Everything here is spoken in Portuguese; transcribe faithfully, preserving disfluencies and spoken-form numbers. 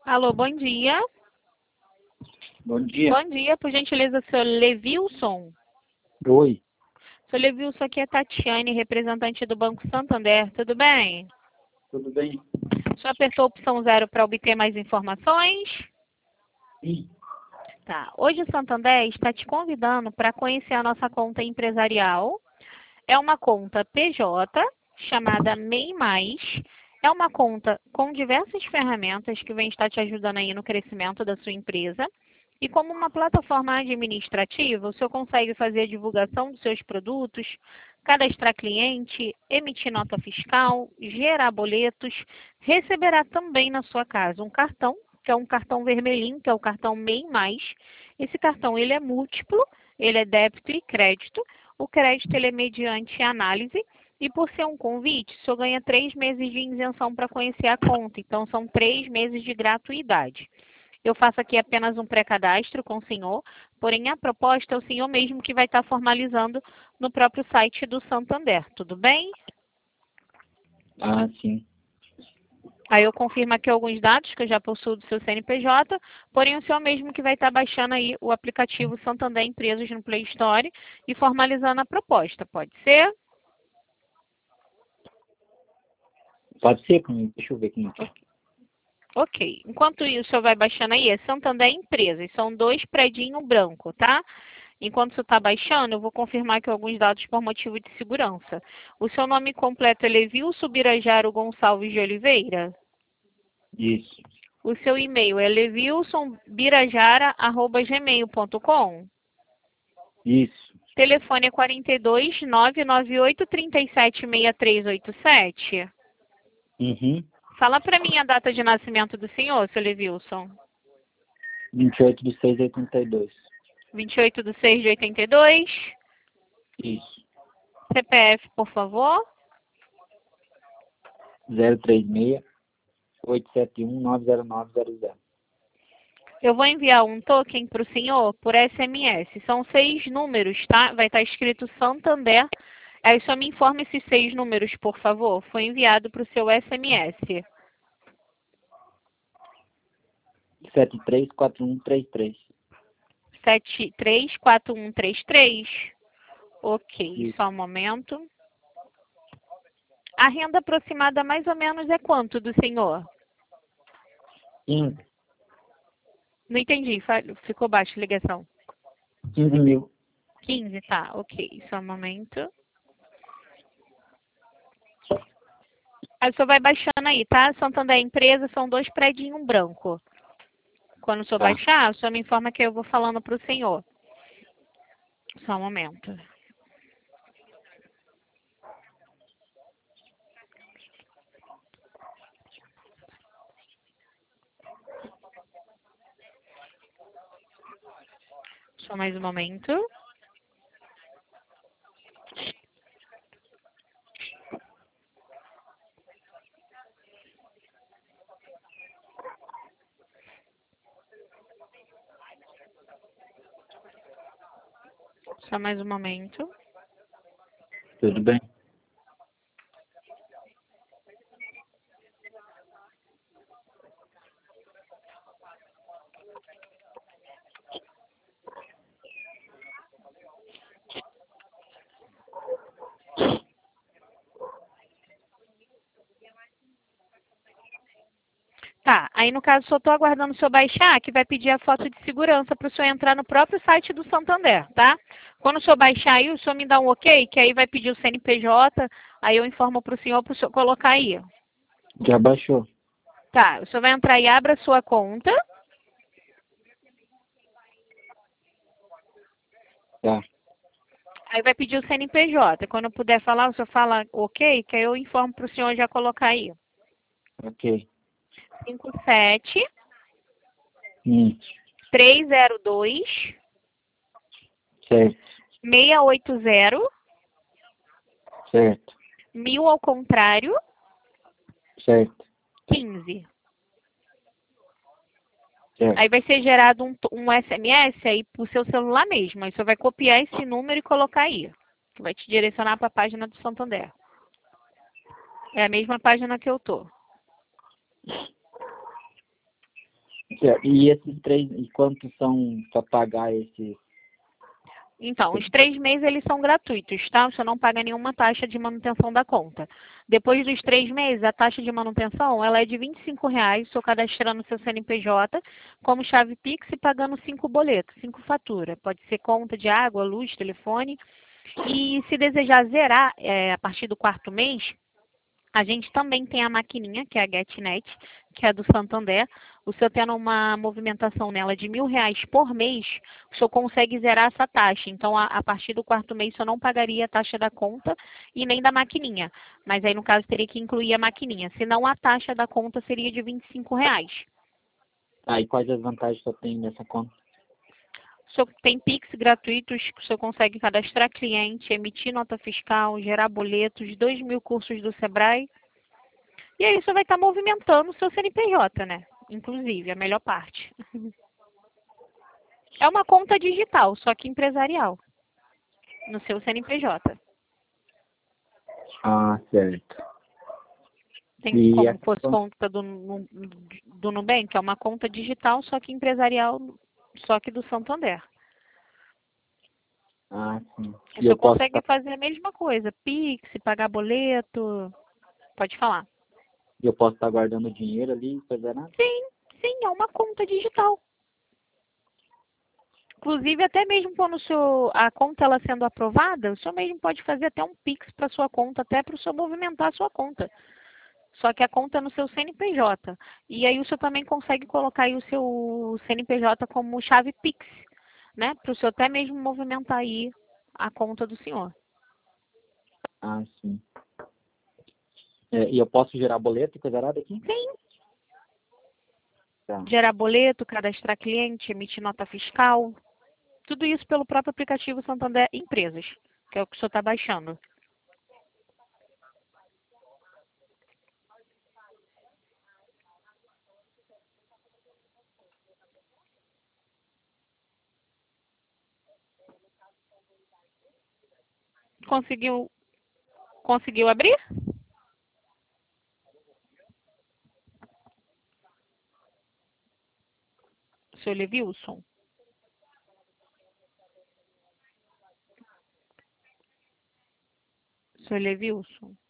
Alô, bom dia. Bom dia. Bom dia, por gentileza, senhor Levilson. Oi, Senhor Levilson, aqui é Tatiane, representante do Banco Santander. Tudo bem? tudo bem? O senhor apertou a opção zero para obter mais informações? Sim. Tá. Hoje o Santander está te convidando para conhecer a nossa conta empresarial. É uma conta P J chamada MEI Mais. É uma conta com diversas ferramentas que vem estar te ajudando aí no crescimento da sua empresa. E como uma plataforma administrativa, o senhor consegue fazer a divulgação dos seus produtos, cadastrar cliente, emitir nota fiscal, gerar boletos, receberá também na sua casa um cartão, que é um cartão vermelhinho, que é o cartão MEI Mais. Esse cartão ele é múltiplo, ele é débito e crédito. O crédito ele é mediante análise e por ser um convite, o senhor ganha três meses de isenção para conhecer a conta. Então, são três meses de gratuidade. Eu faço aqui apenas um pré-cadastro com o senhor, porém a proposta é o senhor mesmo que vai estar formalizando no próprio site do Santander. Tudo bem? Ah, sim. Aí eu confirmo aqui alguns dados que eu já possuo do seu C N P J, porém o senhor mesmo que vai estar baixando aí o aplicativo Santander Empresas no Play Store e formalizando a proposta. Pode ser? Pode ser comigo. Deixa eu ver aqui. Ok. Enquanto isso, o senhor vai baixando aí, é Santander Empresas. São dois predinhos branco, tá? Enquanto isso está baixando, eu vou confirmar aqui alguns dados por motivo de segurança. O seu nome completo é Levilson Birajaro Gonçalves de Oliveira? Isso. O seu e-mail é levilson birajara arroba gmail ponto com? Isso. Telefone é quarenta e dois, nove nove oito, trinta e sete, sessenta e três oitenta e sete? Uhum. Fala para mim a data de nascimento do senhor, seu Levilson. vinte e oito de seis de oitenta e dois. vinte e oito de seis de oitenta e dois. Isso. C P F, por favor. zero três seis, oito sete um, nove zero nove zero zero. Eu vou enviar um token para o senhor por S M S. São seis números, tá? Vai estar escrito Santander. Aí só me informe esses seis números, por favor. Foi enviado para o seu S M S. sete três quatro um três três. sete três quatro um três três. Ok, Isso. só um momento. A renda aproximada mais ou menos é quanto do senhor? quinze. Não entendi, ficou baixa a ligação. quinze mil. quinze, tá, ok, só um momento. Aí o senhor vai baixando aí, tá? Santander Empresa são dois predinhos branco. Quando o senhor Tá. baixar, o senhor me informa que eu vou falando para o senhor. Só um momento. Só mais um momento. Só mais um momento. Tudo bem? Tá, aí no caso só estou aguardando o senhor baixar, que vai pedir a foto de segurança para o senhor entrar no próprio site do Santander, tá? Quando o senhor baixar aí, o senhor me dá um ok, que aí vai pedir o C N P J, aí eu informo para o senhor, para o senhor colocar aí. Já baixou. Tá, o senhor vai entrar e abre a sua conta. Tá. Aí vai pedir o C N P J. Quando eu puder falar, o senhor fala ok, que aí eu informo para o senhor já colocar aí. Ok. cinco sete Hum. três zero dois Certo. seis oito zero Certo. mil ao contrário Certo. quinze. Certo. Aí vai ser gerado um, um S M S aí pro seu celular mesmo. Aí você vai copiar esse número e colocar aí. Que vai te direcionar para a página do Santander. É a mesma página que eu tô. Certo. E esses três, e quanto são para pagar esses? Então, os três meses eles são gratuitos, tá? Você não paga nenhuma taxa de manutenção da conta. Depois dos três meses, a taxa de manutenção ela é de vinte e cinco reais, só cadastrando seu C N P J como chave Pix e pagando cinco boletos, cinco faturas. Pode ser conta de água, luz, telefone. E se desejar zerar é, a partir do quarto mês, a gente também tem a maquininha, que é a GetNet, que é do Santander. O senhor tendo uma movimentação nela de mil reais por mês, o senhor consegue zerar essa taxa. Então, a, a partir do quarto mês, o senhor não pagaria a taxa da conta e nem da maquininha. Mas aí, no caso, teria que incluir a maquininha. Senão, a taxa da conta seria de vinte e cinco reais. Ah, e quais as vantagens que eu tenho nessa conta? O senhor tem Pix gratuitos, que o senhor consegue cadastrar cliente, emitir nota fiscal, gerar boletos, dois mil cursos do Sebrae. E aí você vai estar movimentando o seu C N P J, né? Inclusive, a melhor parte. É uma conta digital, só que empresarial, no seu C N P J. Ah, certo. Tem E como a fosse questão, conta do, Nu- do Nubank, é uma conta digital, só que empresarial, só que do Santander. ah, sim. O E eu senhor posso, consegue fazer a mesma coisa, Pix, pagar boleto, pode falar. eu posso estar guardando dinheiro ali, coisa nada? Sim, sim, é uma conta digital. Inclusive, até mesmo quando o seu, a conta ela sendo aprovada, o senhor mesmo pode fazer até um Pix para sua conta, até para o senhor movimentar a sua conta. Só que a conta é no seu C N P J. E aí o senhor também consegue colocar aí o seu C N P J como chave Pix, né? Para o senhor até mesmo movimentar aí a conta do senhor. Ah, sim. É, e eu posso gerar boleto e coisa nada aqui? Sim, Tá. gerar boleto, cadastrar cliente, emitir nota fiscal. Tudo isso pelo próprio aplicativo Santander Empresas, que é o que o senhor está baixando. Conseguiu, conseguiu abrir? Seu Levilson? Seu Levilson?